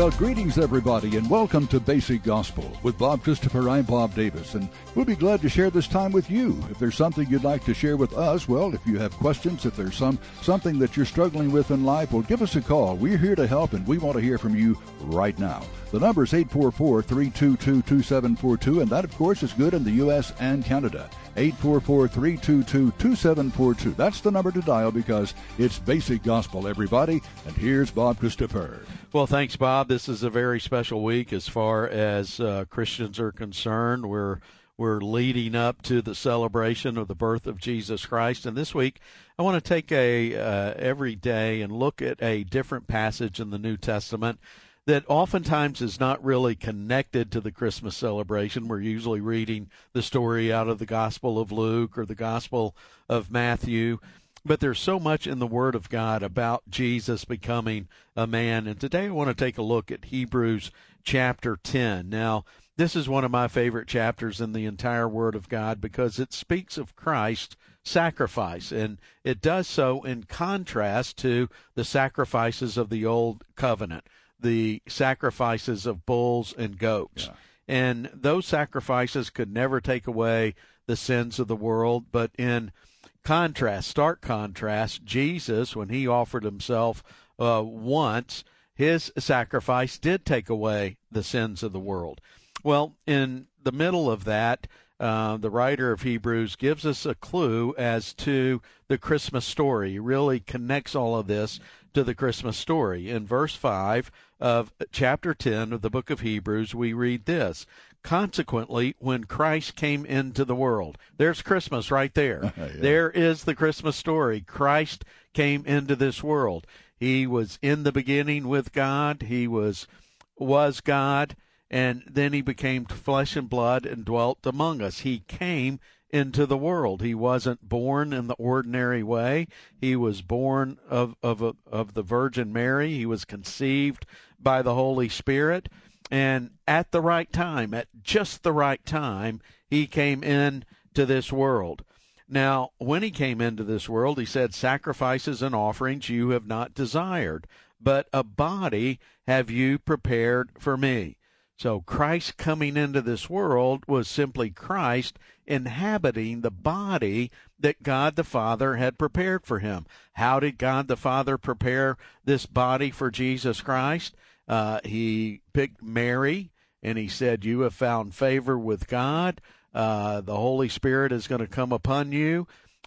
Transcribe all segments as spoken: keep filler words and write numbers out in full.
Well, greetings, everybody, and welcome to Basic Gospel with Bob Christopher. I'm Bob Davis, and we'll be glad to share this time with you. If there's something you'd like to share with us, well, if you have questions, if there's some something that you're struggling with in life, well, give us a call. We're here to help, and we want to hear from you right now. The number is eight four four, three two two, two seven four two, and that, of course, is good in the U S and Canada. eight four four, three two two, two seven four two. That's the number to dial because it's Basic Gospel, everybody. And here's Bob Christopher. Well, thanks, Bob. This is a very special week as far as uh, Christians are concerned. We're we're leading up to the celebration of the birth of Jesus Christ. And this week, I want to take a uh, every day and look at a different passage in the New Testament that oftentimes is not really connected to the Christmas celebration. We're usually reading the story out of the Gospel of Luke or the Gospel of Matthew. But there's so much in the Word of God about Jesus becoming a man. And today I want to take a look at Hebrews chapter ten. Now, this is one of my favorite chapters in the entire Word of God because it speaks of Christ's sacrifice. And it does so in contrast to the sacrifices of the Old Covenant, the sacrifices of bulls and goats. Yeah. And those sacrifices could never take away the sins of the world, but in contrast, stark contrast, Jesus, when he offered himself uh, once, his sacrifice did take away the sins of the world. Well, in the middle of that, uh, the writer of Hebrews gives us a clue as to the Christmas story. He really connects all of this to the Christmas story. In verse five of chapter ten of the book of Hebrews, we read this: consequently, when Christ came into the world. There's Christmas right there. Yeah. There is the Christmas story. Christ came into this world. He was in the beginning with God. He was was God, and then he became flesh and blood and dwelt among us. He came into the world. He wasn't born in the ordinary way. He was born of of of the Virgin Mary. He was conceived by the Holy Spirit. And at the right time, at just the right time, he came into this world. Now, when he came into this world, he said, sacrifices and offerings you have not desired, but a body have you prepared for me. So Christ coming into this world was simply Christ inhabiting the body that God the Father had prepared for him. How did God the Father prepare this body for Jesus Christ? Uh, he picked Mary, and he said, you have found favor with God. Uh, the Holy Spirit is going to come upon you,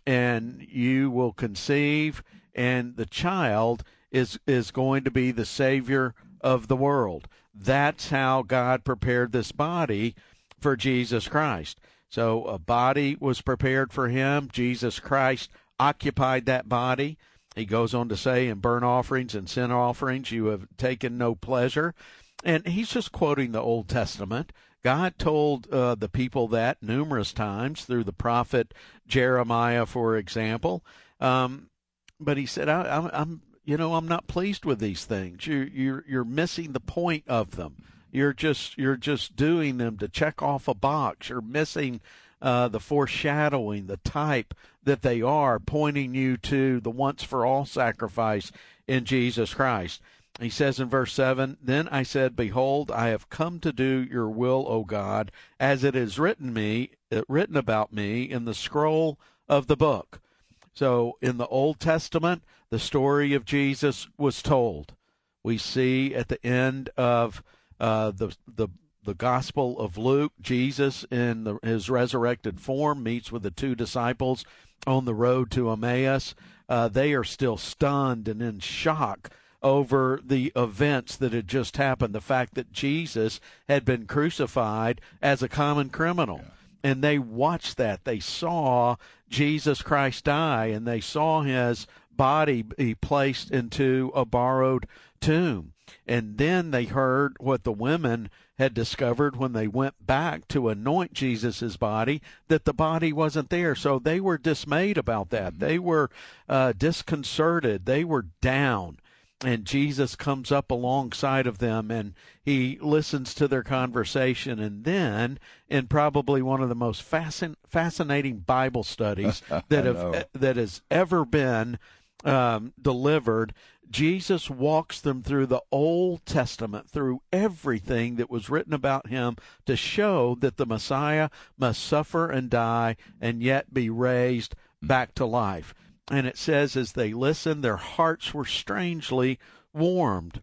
and you will conceive, and the child is, is going to be the Savior of the world. That's how God prepared this body for Jesus Christ. So a body was prepared for him. Jesus Christ occupied that body. He goes on to say, in burnt offerings and sin offerings, you have taken no pleasure. And he's just quoting the Old Testament. God told uh, the people that numerous times through the prophet Jeremiah, for example. Um, but he said, I, I'm, I'm, you know, I'm not pleased with these things. You, you're, you're missing the point of them. You're just, you're just doing them to check off a box. You're missing Uh, the foreshadowing, the type that they are, pointing you to the once-for-all sacrifice in Jesus Christ. He says in verse seven, then I said, behold, I have come to do your will, O God, as it is written me, uh, written about me in the scroll of the book. So in the Old Testament, the story of Jesus was told. We see at the end of uh, the the The Gospel of Luke, Jesus in the, his resurrected form meets with the two disciples on the road to Emmaus. Uh, they are still stunned and in shock over the events that had just happened, the fact that Jesus had been crucified as a common criminal. Yeah. And they watched that. They saw Jesus Christ die, and they saw his body be placed into a borrowed tomb. And then they heard what the women had discovered when they went back to anoint Jesus' body, that the body wasn't there. So they were dismayed about that. They were uh, disconcerted. They were down. And Jesus comes up alongside of them, and he listens to their conversation. And then, in probably one of the most fascin- fascinating Bible studies that have that has ever been um, delivered, Jesus walks them through the Old Testament, through everything that was written about him to show that the Messiah must suffer and die and yet be raised back to life. And it says as they listened, their hearts were strangely warmed.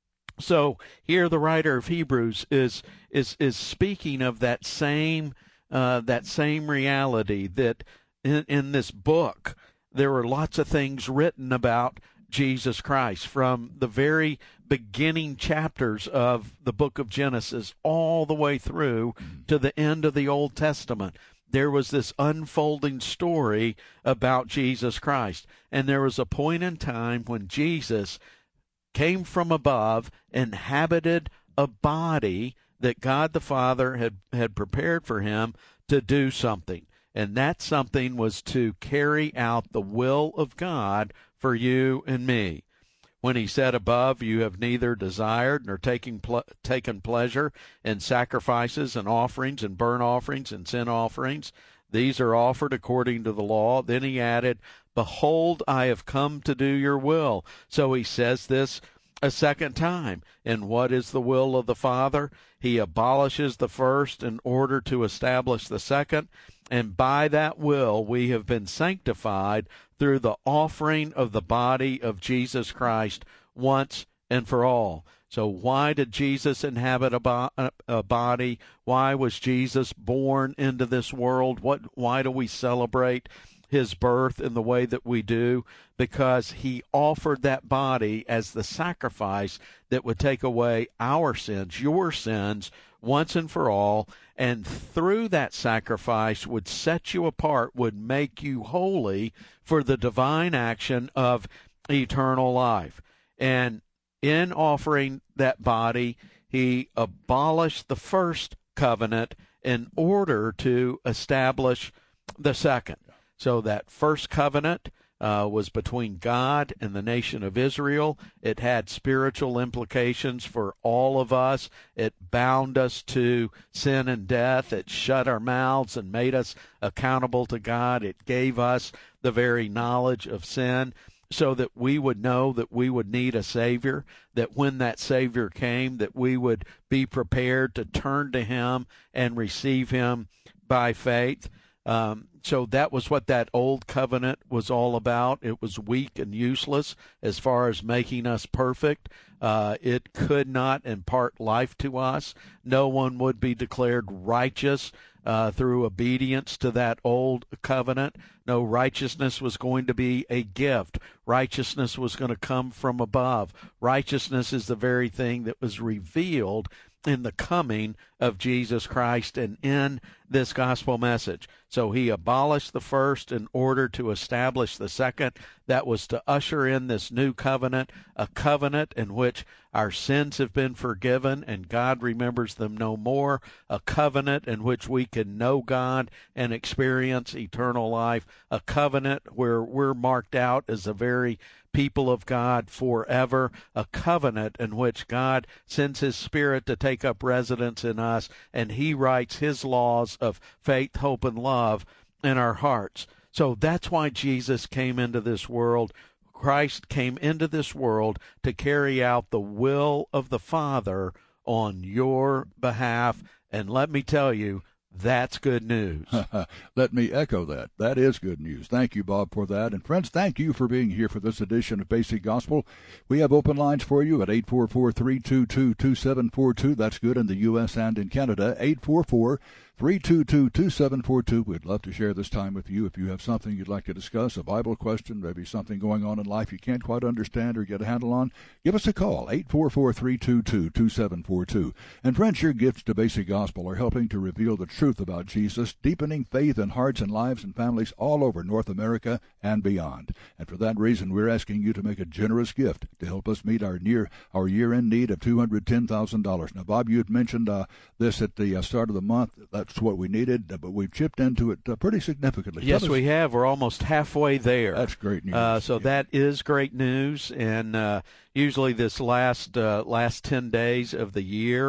So here the writer of Hebrews is is is speaking of that same uh, that same reality, that in, in this book there were lots of things written about Jesus Christ from the very beginning chapters of the book of Genesis all the way through to the end of the Old Testament. There was this unfolding story about Jesus Christ. And there was a point in time when Jesus came from above, inhabited a body that God the Father had, had prepared for him to do something. And that something was to carry out the will of God for you and me. When he said above, you have neither desired nor taken, ple- taken pleasure in sacrifices and offerings and burnt offerings and sin offerings. These are offered according to the law. Then he added, behold, I have come to do your will. So he says this a second time. And what is the will of the Father? He abolishes the first in order to establish the second. And by that will we have been sanctified through the offering of the body of Jesus Christ once and for all. So why did Jesus inhabit a, bo- a body? Why was Jesus born into this world? What? Why do we celebrate his birth in the way that we do? Because he offered that body as the sacrifice that would take away our sins, your sins, once and for all, and through that sacrifice would set you apart, would make you holy for the divine action of eternal life. And in offering that body, he abolished the first covenant in order to establish the second. So that first covenant uh, was between God and the nation of Israel. It had spiritual implications for all of us. It bound us to sin and death. It shut our mouths and made us accountable to God. It gave us the very knowledge of sin so that we would know that we would need a Savior, that when that Savior came, that we would be prepared to turn to him and receive him by faith. Um, so that was what that old covenant was all about. It was weak and useless as far as making us perfect. Uh, it could not impart life to us. No one would be declared righteous uh, through obedience to that old covenant. No, righteousness was going to be a gift. Righteousness was going to come from above. Righteousness is the very thing that was revealed in the coming of Jesus Christ and in this gospel message. So he abolished the first in order to establish the second. That was to usher in this new covenant, a covenant in which our sins have been forgiven and God remembers them no more, a covenant in which we can know God and experience eternal life, a covenant where we're marked out as a very people of God forever, a covenant in which God sends his Spirit to take up residence in us, and he writes his laws of faith, hope, and love in our hearts. So that's why Jesus came into this world. Christ came into this world to carry out the will of the Father on your behalf. And let me tell you, that's good news. Let me echo that. That is good news. Thank you, Bob, for that. And friends, thank you for being here for this edition of Basic Gospel. We have open lines for you at eight four four, three two two, two seven four two. That's good in the U S and in Canada. eight four four, three two two, two seven four two. We'd love to share this time with you. If you have something you'd like to discuss, a Bible question, maybe something going on in life you can't quite understand or get a handle on, give us a call, eight four four, three two two, two seven four two. And friends, your gifts to Basic Gospel are helping to reveal the truth about Jesus, deepening faith in hearts and lives and families all over North America and beyond. And for that reason, we're asking you to make a generous gift to help us meet our near our year-end need of two hundred ten thousand dollars. Now, Bob, you had mentioned uh, this at the uh, start of the month. That's what we needed, but we've chipped into it uh, pretty significantly. Yes, us, we have. We're almost halfway there. That's great news. Uh, so yeah. that is great news, and uh, usually this last uh, last ten days of the year,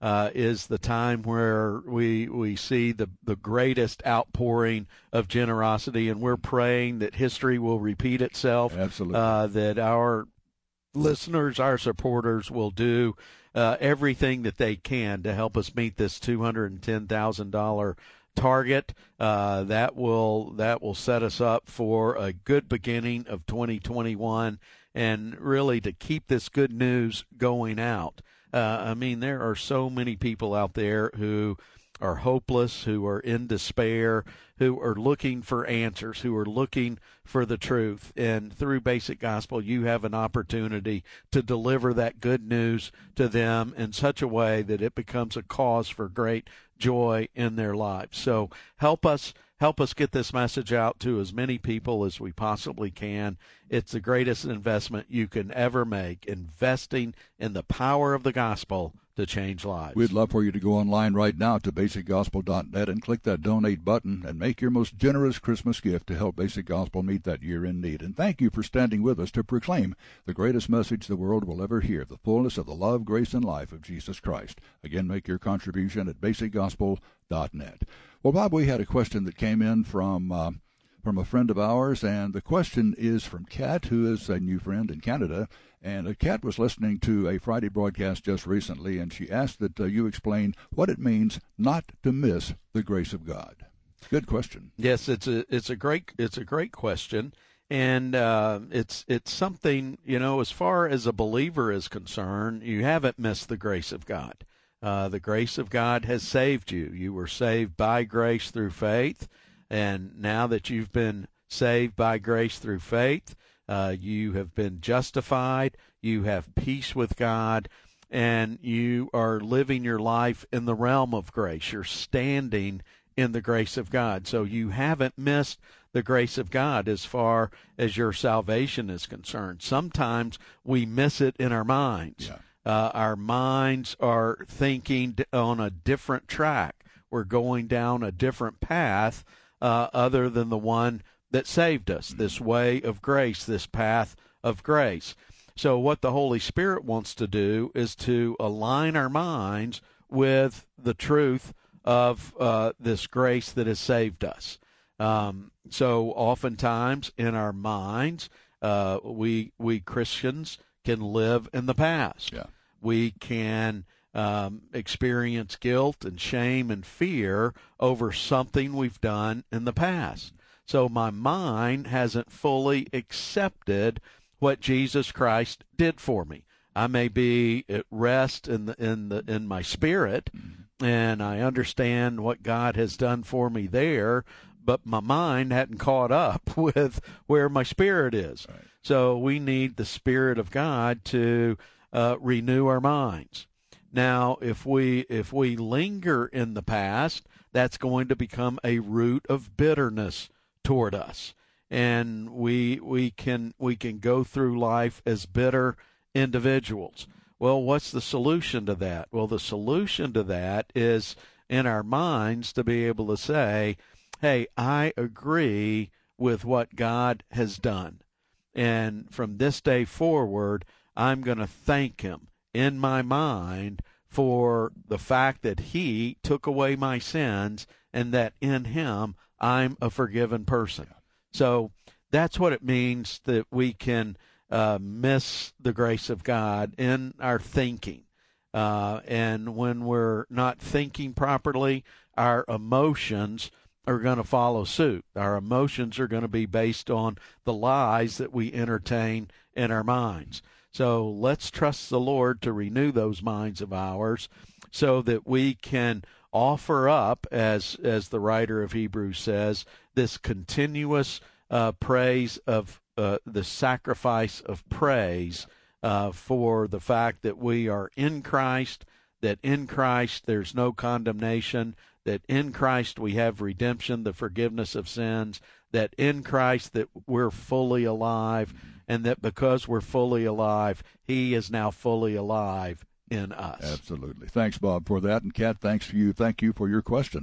uh, is the time where we we see the, the greatest outpouring of generosity, and we're praying that history will repeat itself. Absolutely. Uh, that our listeners, our supporters will do uh, everything that they can to help us meet this two hundred ten thousand dollars target. Uh, that will that will set us up for a good beginning of twenty twenty-one, and really to keep this good news going out. Uh, I mean, there are so many people out there who are hopeless, who are in despair, who are looking for answers, who are looking for the truth. And through Basic Gospel, you have an opportunity to deliver that good news to them in such a way that it becomes a cause for great joy in their lives. So help us help us get this message out to as many people as we possibly can. It's the greatest investment you can ever make, investing in the power of the gospel to change lives. We'd love for you to go online right now to basic gospel dot net and click that donate button and make your most generous Christmas gift to help Basic Gospel meet that year-end need. And thank you for standing with us to proclaim the greatest message the world will ever hear, the fullness of the love, grace, and life of Jesus Christ. Again, make your contribution at basic gospel dot net. Well, Bob, we had a question that came in from uh, from a friend of ours, and the question is from Kat, who is a new friend in Canada. And Kat was listening to a Friday broadcast just recently, and she asked that uh, you explain what it means not to miss the grace of God. Good question. Yes, it's a it's a great it's a great question, and uh, it's it's something, you know, as far as a believer is concerned, you haven't missed the grace of God. Uh, the grace of God has saved you. You were saved by grace through faith, and now that you've been saved by grace through faith, Uh, you have been justified, you have peace with God, and you are living your life in the realm of grace. You're standing in the grace of God. So you haven't missed the grace of God as far as your salvation is concerned. Sometimes we miss it in our minds. Yeah. Uh, our minds are thinking on a different track. We're going down a different path uh, other than the one that saved us, this way of grace, this path of grace. So what the Holy Spirit wants to do is to align our minds with the truth of uh, this grace that has saved us. Um, so oftentimes in our minds, uh, we we Christians can live in the past. Yeah. We can um, experience guilt and shame and fear over something we've done in the past. So my mind hasn't fully accepted what Jesus Christ did for me. I may be at rest in the in the in my spirit, and I understand what God has done for me there, but my mind hadn't caught up with where my spirit is. Right. So we need the Spirit of God to uh, renew our minds. Now, if we if we linger in the past, that's going to become a root of bitterness toward us, and we we can we can go through life as bitter individuals. Well, what's the solution to that? Well, the solution to that is in our minds to be able to say, hey, I agree with what God has done, and from this day forward, I'm going to thank Him in my mind for the fact that He took away my sins and that in Him I'm a forgiven person. So that's what it means that we can uh, miss the grace of God in our thinking. Uh, and when we're not thinking properly, our emotions are going to follow suit. Our emotions are going to be based on the lies that we entertain in our minds. So let's trust the Lord to renew those minds of ours so that we can offer up, as as the writer of Hebrews says, this continuous uh, praise of uh, the sacrifice of praise uh, for the fact that we are in Christ, that in Christ there's no condemnation, that in Christ we have redemption, the forgiveness of sins, that in Christ that we're fully alive, and that because we're fully alive, He is now fully alive in us. Absolutely. Thanks, Bob, for that. And Kat, thanks for you. Thank you for your question.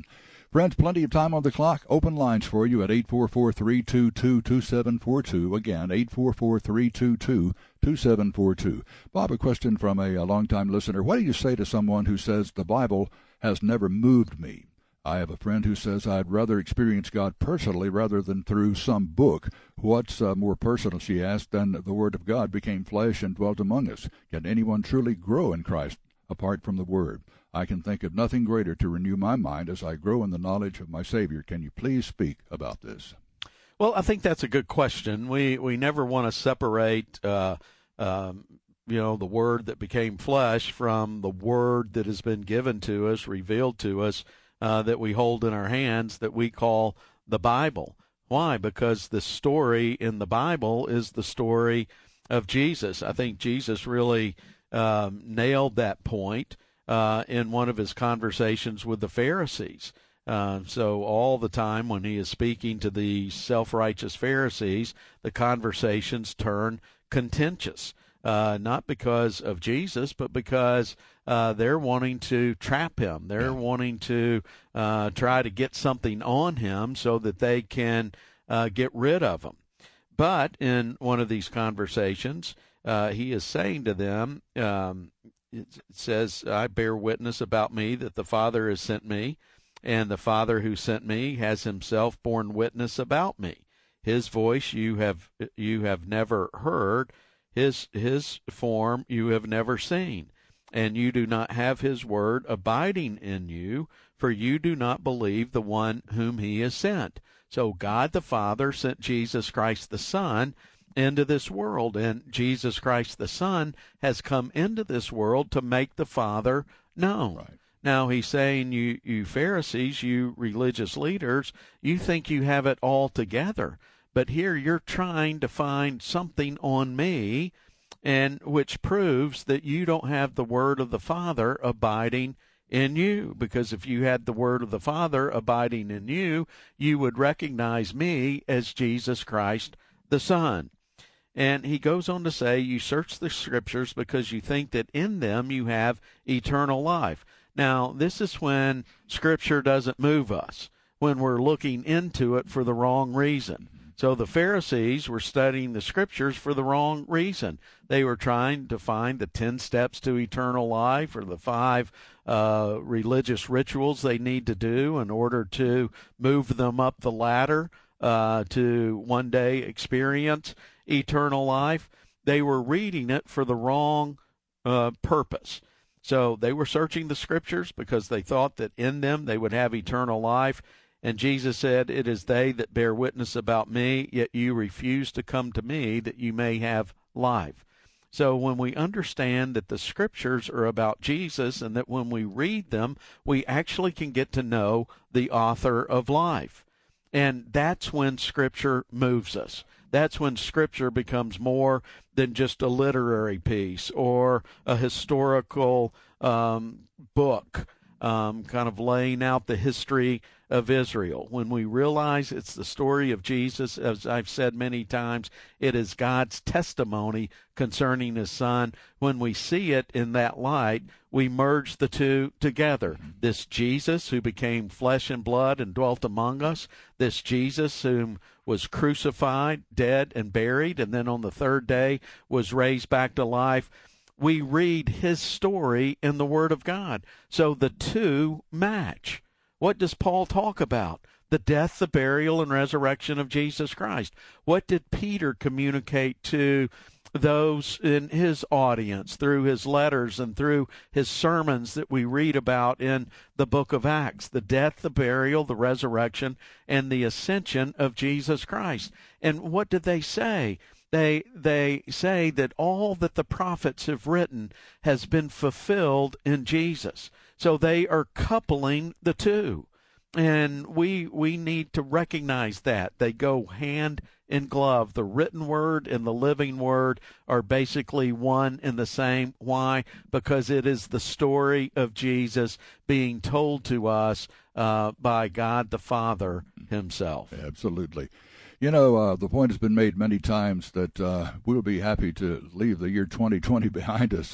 Friends, plenty of time on the clock. Open lines for you at eight four four, three two two, two seven four two. Again, eight four four, three two two, two seven four two. Bob, a question from a, a longtime listener. What do you say to someone who says the Bible has never moved me? I have a friend who says I'd rather experience God personally rather than through some book. What's uh, more personal, she asked, than the Word of God became flesh and dwelt among us? Can anyone truly grow in Christ apart from the Word? I can think of nothing greater to renew my mind as I grow in the knowledge of my Savior. Can you please speak about this? Well, I think that's a good question. We we never want to separate, uh, um, you know, the Word that became flesh from the Word that has been given to us, revealed to us, uh, that we hold in our hands, that we call the Bible. Why? Because the story in the Bible is the story of Jesus. I think Jesus really um, nailed that point Uh, in one of his conversations with the Pharisees. Uh, so all the time when he is speaking to the self-righteous Pharisees, the conversations turn contentious, uh, not because of Jesus, but because uh, they're wanting to trap him. They're wanting to uh, try to get something on him so that they can uh, get rid of him. But in one of these conversations, uh, he is saying to them, um, it says, I bear witness about me that the Father has sent me, and the Father who sent me has himself borne witness about me. His voice you have you have never heard, his his form you have never seen, and you do not have his word abiding in you, for you do not believe the one whom he has sent. So God the Father sent Jesus Christ the Son into this world, and Jesus Christ the Son has come into this world to make the Father known. Right. Now he's saying, you, you Pharisees, you religious leaders, you think you have it all together, but here you're trying to find something on me, and which proves that you don't have the word of the Father abiding in you, because if you had the word of the Father abiding in you, you would recognize me as Jesus Christ the Son. And he goes on to say, you search the Scriptures because you think that in them you have eternal life. Now, this is when Scripture doesn't move us, when we're looking into it for the wrong reason. So the Pharisees were studying the Scriptures for the wrong reason. They were trying to find the ten steps to eternal life, or the five uh, religious rituals they need to do in order to move them up the ladder uh, to one day experience eternal life. They were reading it for the wrong uh, purpose. So they were searching the Scriptures because they thought that in them they would have eternal life. And Jesus said, it is they that bear witness about me, yet you refuse to come to me that you may have life. So when we understand that the Scriptures are about Jesus, and that when we read them, we actually can get to know the author of life. And that's when Scripture moves us. That's when Scripture becomes more than just a literary piece or a historical um, book, um, kind of laying out the history of Israel. When we realize it's the story of Jesus, as I've said many times, it is God's testimony concerning his Son. When we see it in that light, we merge the two together. This Jesus who became flesh and blood and dwelt among us, this Jesus whom was crucified, dead, and buried, and then on the third day was raised back to life. We read his story in the Word of God. So the two match. What does Paul talk about? The death, the burial, and resurrection of Jesus Christ. What did Peter communicate to those in his audience through his letters and through his sermons that we read about in the book of Acts? The death, the burial, the resurrection, and the ascension of Jesus Christ. And what did they say? They they say that all that the prophets have written has been fulfilled in Jesus. So they are coupling the two. And we we need to recognize that. They go hand in glove. The written word and the living word are basically one and the same. Why? Because it is the story of Jesus being told to us uh, by God the Father himself. Absolutely. You know, uh, the point has been made many times that uh, we'll be happy to leave the year twenty twenty behind us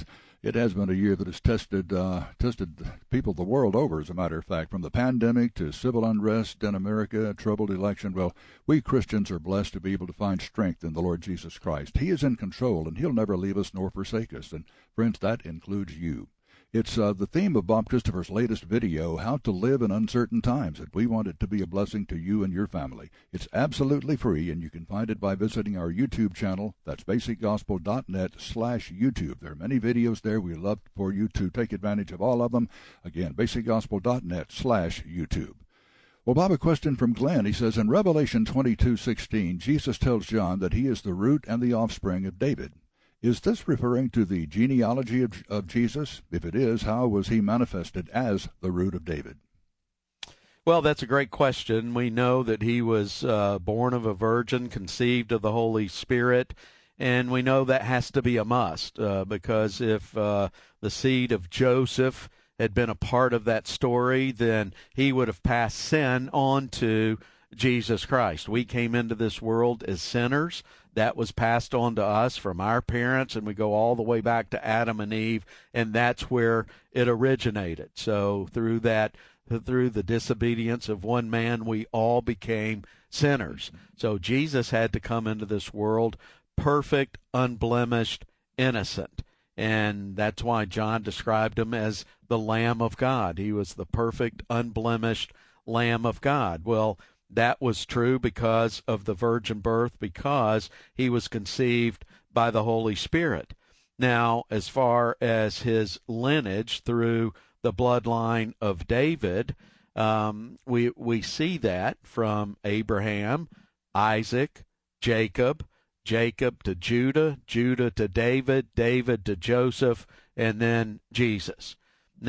It has been a year that has tested uh, tested people the world over, as a matter of fact, from the pandemic to civil unrest in America, a troubled election. Well, we Christians are blessed to be able to find strength in the Lord Jesus Christ. He is in control, and he'll never leave us nor forsake us. And, friends, that includes you. It's uh, the theme of Bob Christopher's latest video, How to Live in Uncertain Times, and we want it to be a blessing to you and your family. It's absolutely free, and you can find it by visiting our YouTube channel. That's basic gospel dot net slash YouTube. There are many videos there. We love for you to take advantage of all of them. Again, basic gospel dot net slash YouTube. Well, Bob, a question from Glenn. He says, in Revelation twenty-two sixteen, Jesus tells John that he is the root and the offspring of David. Is this referring to the genealogy of, of Jesus? If it is, how was he manifested as the root of David? Well, that's a great question. We know that he was uh, born of a virgin, conceived of the Holy Spirit, and we know that has to be a must uh, because if uh, the seed of Joseph had been a part of that story, then he would have passed sin on to Jesus Christ. We came into this world as sinners. That was passed on to us from our parents, and we go all the way back to Adam and Eve, and that's where it originated. So through that, through the disobedience of one man, we all became sinners. So Jesus had to come into this world perfect, unblemished, innocent. And that's why John described him as the Lamb of God. He was the perfect, unblemished Lamb of God. Well, that was true because of the virgin birth, because he was conceived by the Holy Spirit. Now, as far as his lineage through the bloodline of David, um, we we see that from Abraham, Isaac, Jacob, Jacob to Judah, Judah to David, David to Joseph, and then Jesus.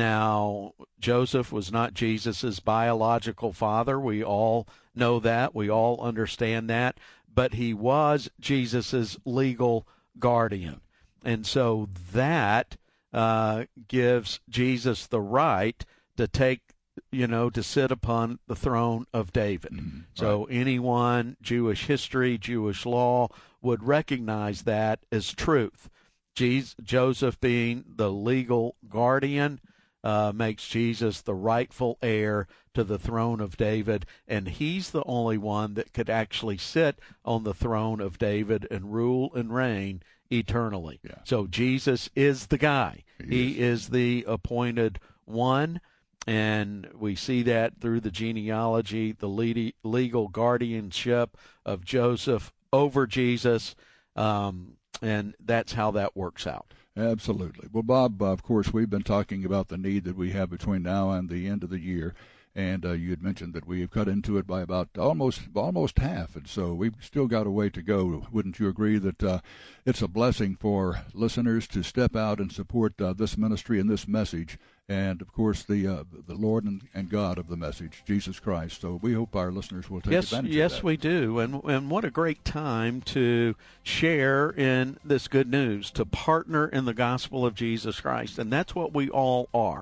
Now, Joseph was not Jesus' biological father. We all know that. We all understand that. But he was Jesus' legal guardian. And so that uh, gives Jesus the right to take, you know, to sit upon the throne of David. Mm-hmm. So right. Anyone, Jewish history, Jewish law, would recognize that as truth. Jesus, Joseph being the legal guardian, Uh, makes Jesus the rightful heir to the throne of David, and he's the only one that could actually sit on the throne of David and rule and reign eternally. Yeah. So Jesus is the guy. He, he is. is the appointed one, and we see that through the genealogy, the legal guardianship of Joseph over Jesus, um, and that's how that works out. Absolutely. Well, Bob, uh, of course, we've been talking about the need that we have between now and the end of the year, and uh, you had mentioned that we have cut into it by about almost almost half, and so we've still got a way to go. Wouldn't you agree that uh, it's a blessing for listeners to step out and support uh, this ministry and this message, and, of course, the uh, the Lord and, and God of the message, Jesus Christ. So we hope our listeners will take yes, advantage yes, of that. Yes, we do, and, and what a great time to share in this good news, to partner in the gospel of Jesus Christ, and that's what we all are.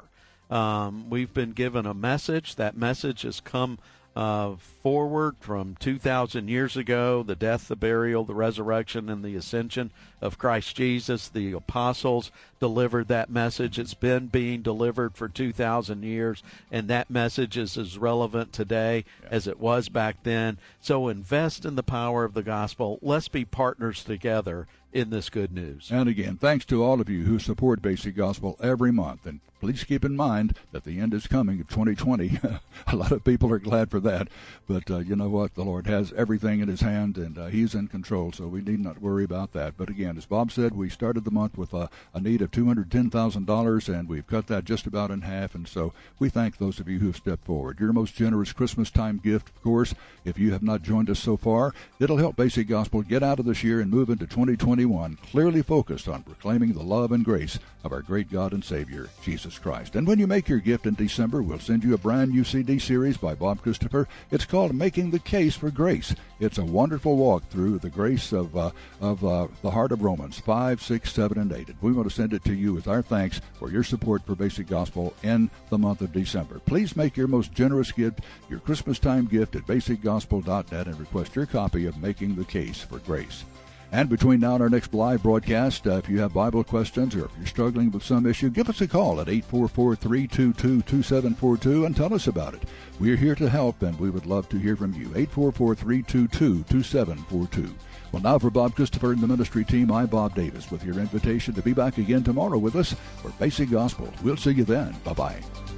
Um, we've been given a message. That message has come uh, forward from two thousand years ago, the death, the burial, the resurrection, and the ascension of Christ Jesus. The apostles delivered that message. It's been being delivered for two thousand years, and that message is as relevant today yeah. as it was back then. So invest in the power of the gospel. Let's be partners together in this good news. And again, thanks to all of you who support Basic Gospel every month. And please keep in mind that the end is coming of twenty twenty. A lot of people are glad for that. But uh, you know what? The Lord has everything in his hand, and uh, he's in control, so we need not worry about that. But again, as Bob said, we started the month with a, a need of two hundred ten thousand dollars, and we've cut that just about in half. And so we thank those of you who have stepped forward. Your most generous Christmas time gift, of course, if you have not joined us so far, it'll help Basic Gospel get out of this year and move into twenty twenty-one, clearly focused on proclaiming the love and grace of our great God and Savior, Jesus Christ. And when you make your gift in December, we'll send you a brand new C D series by Bob Christopher. It's called Making the Case for Grace. It's a wonderful walk through the grace of uh, of uh, the heart of Romans five, six, seven, and eight. And we want to send it to you as our thanks for your support for Basic Gospel in the month of December. Please make your most generous gift, your Christmas time gift, at basic gospel dot net and request your copy of Making the Case for Grace. And between now and our next live broadcast, uh, if you have Bible questions or if you're struggling with some issue, give us a call at eight four four, three two two, two seven four two and tell us about it. We're here to help, and we would love to hear from you. eight four four, three two two, two seven four two. Well, now for Bob Christopher and the ministry team, I'm Bob Davis with your invitation to be back again tomorrow with us for Basic Gospel. We'll see you then. Bye-bye.